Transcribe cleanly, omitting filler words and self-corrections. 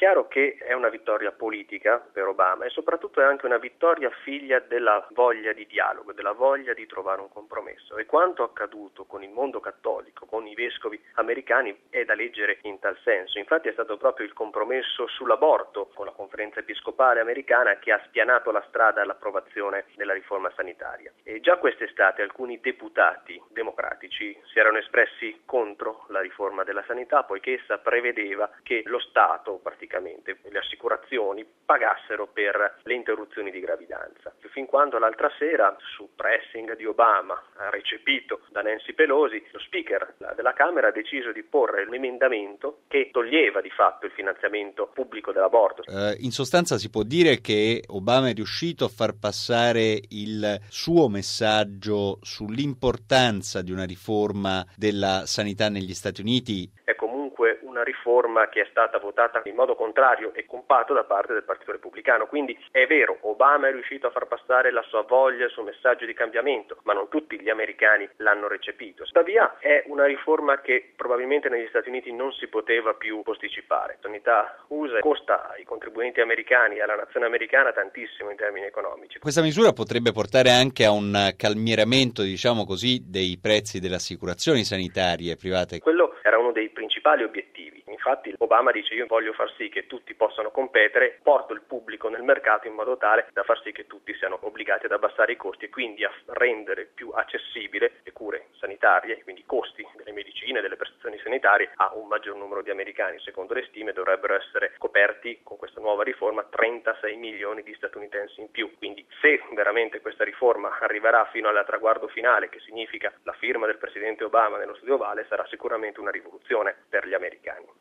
chiaro che è una vittoria politica per Obama e soprattutto è anche una vittoria figlia della voglia di dialogo, della voglia di trovare un compromesso. E quanto accaduto con il mondo cattolico, con i vescovi americani, è da leggere in tal senso. Infatti è stato proprio il compromesso sull'aborto con la conferenza episcopale americana che ha spianato la strada all'approvazione della riforma sanitaria. E già quest'estate alcuni deputati democratici si erano espressi contro la riforma della sanità, poiché essa prevedeva che lo Stato, praticamente le assicurazioni, pagassero per le interruzioni di gravidanza. Fin quando l'altra sera, su pressing di Obama, recepito da Nancy Pelosi, lo speaker della Camera ha deciso di porre un emendamento che toglieva di fatto il finanziamento pubblico dell'aborto. In sostanza si può dire che Obama è riuscito a far passare il suo messaggio sull'importanza di una riforma della sanità negli Stati Uniti. È comunque una riforma che è stata votata in modo contrario e compatto da parte del Partito Repubblicano. Quindi è vero, Obama è riuscito a far passare la sua voglia, il suo messaggio di cambiamento, ma non tutti gli americani l'hanno recepito. Tuttavia è una riforma che probabilmente negli Stati Uniti non si poteva più posticipare. La sanità USA costa ai contribuenti americani e alla nazione americana tantissimo in termini economici. Questa misura potrebbe portare anche a un calmieramento, diciamo così, dei prezzi delle assicurazioni sanitarie private. Quello era uno dei principali obiettivi. Infatti Obama dice: io voglio far sì che tutti possano competere, porto il pubblico nel mercato in modo tale da far sì che tutti siano obbligati ad abbassare i costi e quindi a rendere più accessibile le cure sanitarie, quindi i costi delle medicine, delle prestazioni sanitarie a un maggior numero di americani. Secondo le stime dovrebbero essere coperti con questa nuova riforma 36 milioni di statunitensi in più. Quindi se veramente questa riforma arriverà fino al traguardo finale, che significa la firma del presidente Obama nello Studio Ovale, sarà sicuramente una rivoluzione per gli americani.